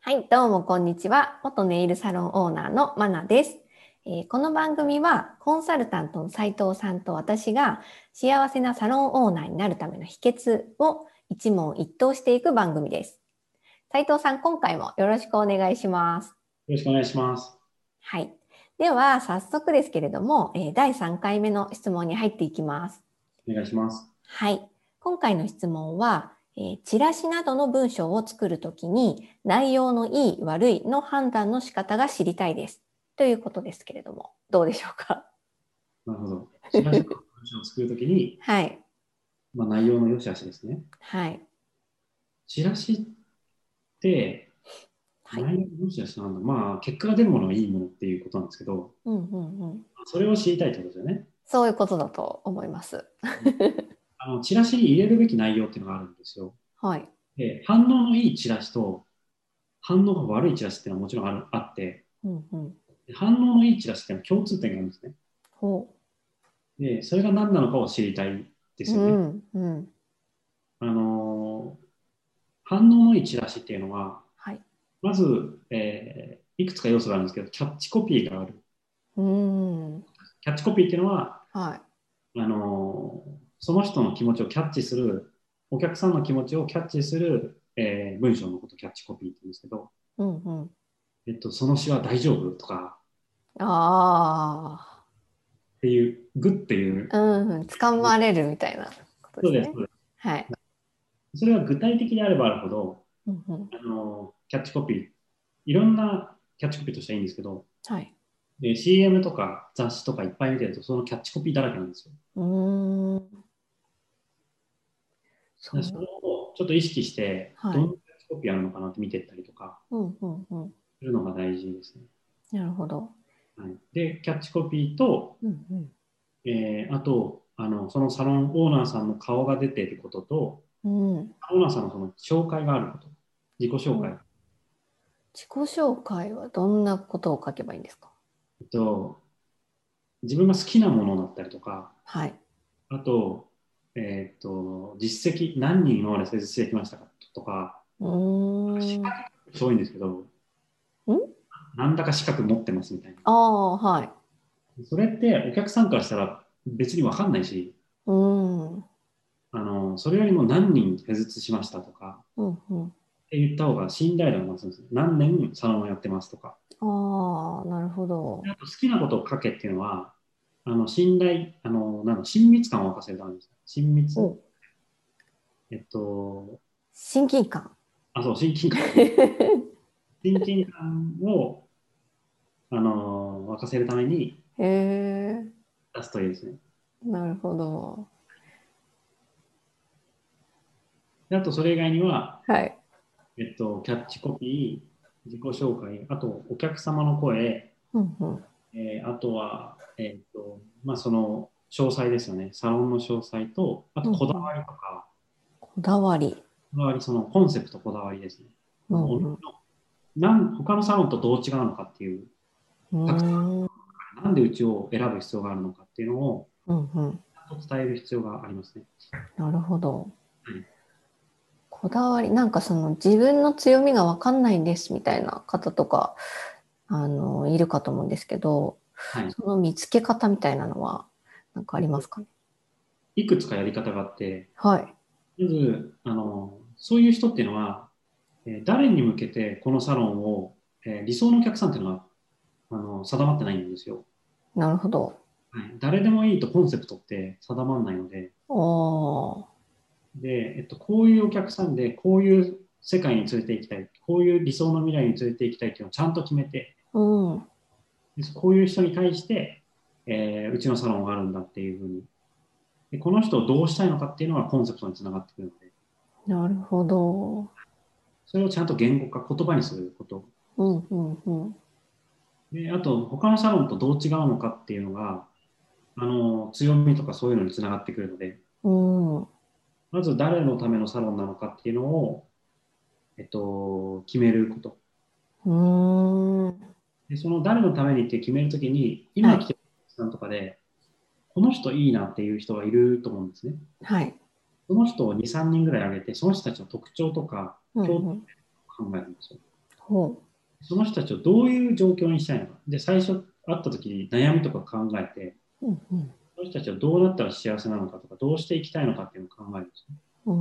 はい、どうもこんにちは。元ネイルサロンオーナーのマナです。この番組はコンサルタントの斉藤さんと私が幸せなサロンオーナーになるための秘訣を一問一答していく番組です。斉藤さん、今回もよろしくお願いします。 よろしくお願いします。 はい。では、早速ですけれども、第3回目の質問に入っていきます。 お願いします。 はい。今回の質問は、チラシなどの文章を作るときに内容のいい悪いの判断の仕方が知りたいです。ということですけれども、どうでしょうか？ なるほど。チラシの文章を作るときに、 はい。 内容の良し悪しですね。 はい。 チラシって、 はい。 内容の良し悪しなんだ。結果が出るものがいいものっていうことなんですけど、 うんうんうん。 それを知りたいってことですよね。 そういうことだと思います。 チラシに入れるべき内容っていうのがあるんですよ。 はい。 で、反応のいいチラシと反応が悪いチラシっていうのはもちろんあって、 うんうん。 で反応のいいチラシっていうのは共通点があるんですね。 ほで、それが何なのかを知りたいでう。 すよね。 うんうん。 あのー反応のいいチラシっていうのは、 はい。 まず、いくつか要素があるんですけど、キャッチコピーがある。 うん。 キャッチコピーっていうのは、 はい。 その人の気持ちをキャッチする、お客さんの気持ちをキャッチする、文章のことをキャッチコピーって言うんですけど、 うんうん。 その詩は大丈夫とかあっていう、グっていあ。 う、 うんうん。掴まれるみたいなことでそうです、 すね。 そうではい。 す。それは具体的であればあるほど、 うんうん。 キャッチコピー、いろんなキャッチコピーとしてはいいんですけど、 はい。 で CM とか雑誌とかいっぱい見てると、そのキャッチコピーだらけなんですよ。 うーん。そうな。 でそれをちょっと意識して、 はい。 どんなキャッチコピーあるのかなって見ていったりとかうんうんうん。 するのが大事ですね。 なるほど。 はい、で、キャッチコピーと、 うんうん。 あとそのサロンオーナーさんの顔が出ていることと、 うん。 オーナーさんのその紹介があること、自己紹介。 うん。自己紹介はどんなことを書けばいいんですか？ と、自分が好きなものだったりとか、 はい。 あと、実績、何人今まで施術してきましたかとか、 うーん。 そういうんですけど、 ん。 なんだか資格持ってますみたいな。 ああ、はい。 それってお客さんからしたら別に分かんないし、 うーん。 それよりも何人施術しましたとかうんうん。 って言った方が信頼度が増すんですよ。何年サロンをやってますとか。 ああ、なるほど。 あと好きなことを書けっていうのは、信頼、親密感を沸かせるためです。親密お、 えっと、 親近感。 そう、親近感。親近感を、沸かせるためにへえ、 出すといいですね。 なるほど。 であと、それ以外には、 はい。 キャッチコピー、自己紹介、あと、お客様の声、 うんうん。 あとは、その、詳細ですよね。サロンの詳細と、あと、こだうんうん。 わりとか、 こだわり。 こだわり、その、コンセプト、こだわりですね。 うんうん。 他のサロンとどう違うのかっていう、 うたくさーん。 ん、なんでうちを選ぶ必要があるのかっていうのを、 うんうん。 ちゃんと伝える必要がありますね。 なるほど。 はい。 こだわり、なんかその自分の強みがわかんないんですみたいな方とか、いるかと思うんですけど、 はい。 その見つけ方みたいなのは、なんかありますかね？ いくつかやり方があって、 はい。 まず、そういう人っていうのは、誰に向けてこのサロンを、理想のお客さんっていうのは定まってないんですよ。 なるほど。 はい、誰でもいいとコンセプトって定まらないので、 おー。 で、こういうお客さんで、こういう世界に連れて行きたい、こういう理想の未来に連れて行きたいっていうのをちゃんと決めて、 うん。 でこういう人に対して、うちのサロンがあるんだっていうふうにで、この人をどうしたいのかっていうのがコンセプトにつながってくるので、 なるほど。 それをちゃんと言語化、言葉にすること。 うんうんうん。 で、あと、他のサロンとどう違うのかっていうのが、強みとかそういうのにつながってくるので、 うん。 まず誰のためのサロンなのかっていうのを、決めること。 うーん。 で、その誰のためにって決めるときに、 はい。 今来てるお客さんとかで、この人いいなっていう人がいると思うんですね。 はい。 その人を2、3人ぐらい挙げて、その人たちの特徴とか、 うん共通点うん。 を考えるんですよ。 ほその人たちをどういう状況にしたいのか。で、最初会った時に悩みとか考えて、 う。うんうん。 その人たちはどうなったら幸せなのかとか、どうしていきたいのかっていうのを考えるんですね。 うん。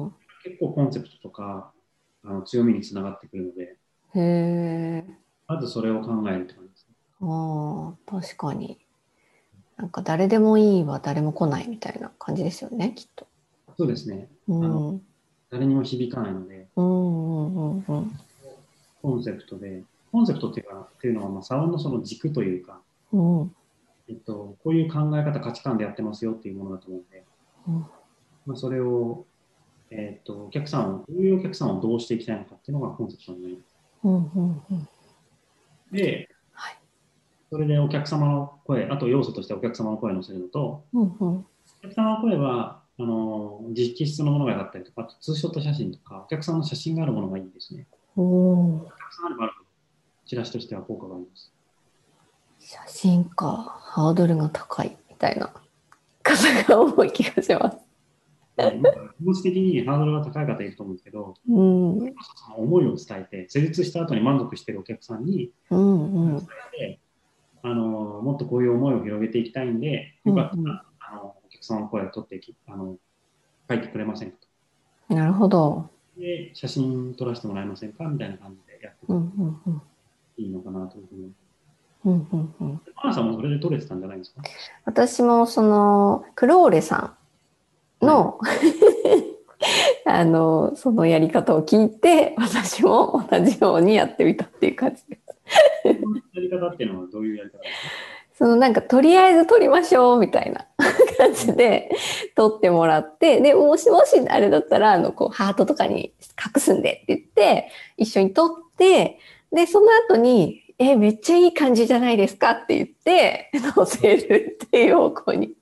結構コンセプトとか、強みにつながってくるので、 へえ。 まずそれを考えるって感じですね。 ああ、確かに。なんか誰でもいいは誰も来ないみたいな感じですよね、きっと。 そうですね。 うん。うん誰にも響かないので、 うんうんうん。 コンセプトで、コンセプトっていうのは、サロンのその軸というか、 うん。うんこういう考え方、価値観でやってますよっていうものだと思うので、それを、どういうお客さんをどうしていきたいのかっていうのがコンセプトになります。 うんうんうん。 で、 はい。 それでお客様の声、あと要素としてお客様の声を載せるのと、 うんうん。 お客様の声は、実質のものがあったりとか、あとツーショット写真とか、お客さんの写真があるものがいいですね。 おお。 たくさんあればあるほど、チラシとしては効果があります。 写真か。ハードルが高いみたいな方が多い気がします。 気持ち的にハードルが高い方いると思うんですけど、 うん。うんその思いを伝えて、施術した後に満足しているお客さんにうん。 伝えて、もっとこういう思いを広げていきたいんで、 うんよかったうら、お客様の声を取って書いてくれませんかと。 ん。なるほど。 で、写真撮らせてもらえませんかみたいな感じでやっていうんくとうんうん。 いいのかなというふうに。 うんうんうん。 マナさんもそれで撮れてたんじゃないですか？ 私もそのクローレさんはい。 のそのやり方を聞いて、私も同じようにやってみたっていう感じです。 やり方っていうのはどういうやり方ですか？ そのなんかとりあえず撮りましょうみたいな感うん。 じで撮ってもらって、で、もしもしあれだったら、こうハートとかに隠すんでって言って、一緒に撮って、で、その後に、めっちゃいい感じじゃないですかって言って、載せるっていう方向に。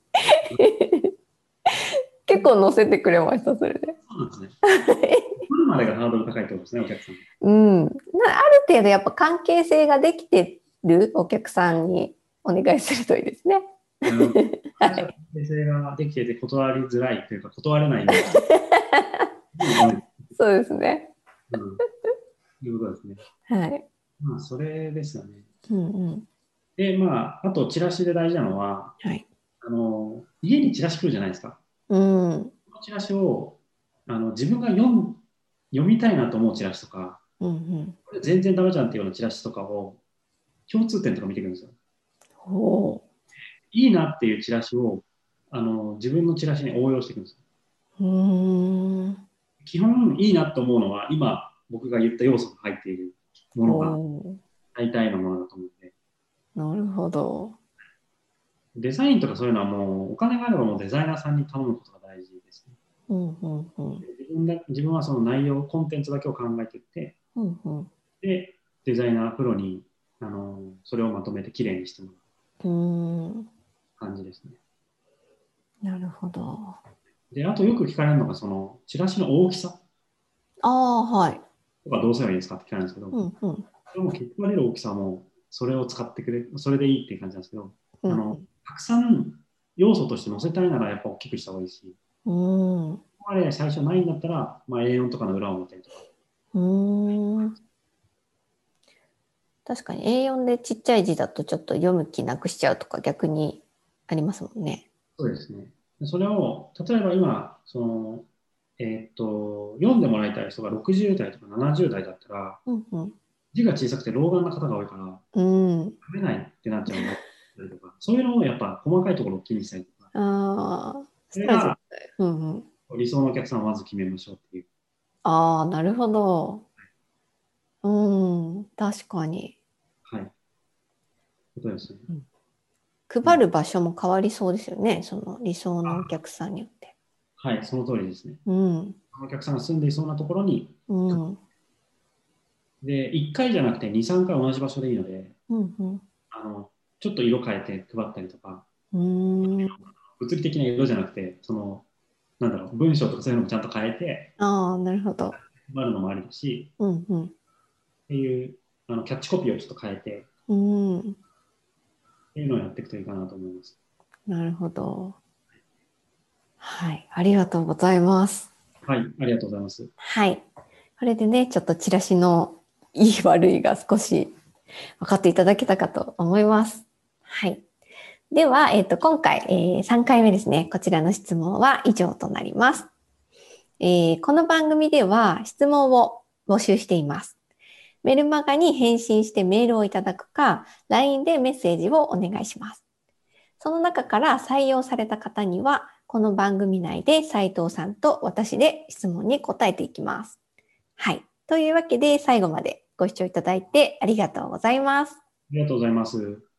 結構載せてくれました、それで。 そうなんですね。撮るまでがハードル高いってことですね、お客さん。 うん。ある程度やっぱ関係性ができてるお客さんにお願いするといいですね。 なるほど。 は最初、 い。 関係性ができてて断りづらいというか、断れないような人にダメ。 そうですね。 うん。いうことですね。 はい。 それですよね。 うんうん。 で、あと、チラシで大事なのは、 はい。 家にチラシ来るじゃないですか。 うん。 このチラシを、自分が読みたいなと思うチラシとか、 うんうん。 これ全然ダメじゃんっていうようなチラシとかを、共通点とか見ていくんですよ。 ほいいなっていうチラシを、自分のチラシに応用していくんですよ。 う。うん。 基本、いいなと思うのは、今、僕が言った要素が入っているものがほ大体のものだと思うので、 う。なるほど。 デザインとかそういうのはもう、お金があればもうデザイナーさんに頼むことが大事ですね。 うんうんうん。 自分はその内容、コンテンツだけを考えていって、 うんうん。 で、デザイナー、プロに、それをまとめてきれいにしてもらううーん。 感じですね。 なるほど。 で、あとよく聞かれるのが、その、チラシの大きさああ、はい。 とかどうすればいいですかって聞かれるんですけど、 うんうん。 それも結果出る大きさはもう、それを使ってくれ、それでいいっていう感じなんですけど、 うんたくさん要素として載せたいならやっぱ大きくした方がいいし、 うん。うここまで最初ないんだったら、A4 とかの裏を見たりとか。 ーん。うーん。確かに A4 でちっちゃい字だとちょっと読む気なくしちゃうとか逆にありますもんね。 そうですね。それを、例えば今、読んでもらいたい人が60代とか70代だったら、 うんうん。 字が小さくて老眼な方が多いから、 うん。 読めないってなっちゃうのがとか、そういうのをやっぱ細かいところを気にしたりとか、 ああ、そしたら絶それが対。うんうん。 理想のお客さんをまず決めましょうっていう。 ああ、なるほど。うん。確かに。 はい。ことですね。 うんうん。 配る場所も変わりそうですよね。その理想のおあ、 客さんによって。 はい、その通りですね。 うん。 お客さんが住んでいそうなところに、 うん。うんで、1回じゃなくて2、3回同じ場所でいいので、 うん。 あの、ちょっと色変えて配ったりとか、 うーん。 物理的な色じゃなくて、文章とかそういうのもちゃんと変えてああ、なるほど。 配るのもありだし、 うんうん。 っていう、キャッチコピーをちょっと変えて、 うん。 っていうのをやっていくといいかなと思います。 なるほど。はい。ありがとうございます。 はい、ありがとうございます。 はい。これでね、ちょっとチラシのいい悪いが少し分かっていただけたかと思います。はい。では、今回、3回目ですね。こちらの質問は以上となります。この番組では質問を募集しています。メルマガに返信してメールをいただくか、LINE でメッセージをお願いします。その中から採用された方には、この番組内で斉藤さんと私で質問に答えていきます。はい。というわけで、最後までご視聴いただいてありがとうございます。 ありがとうございます。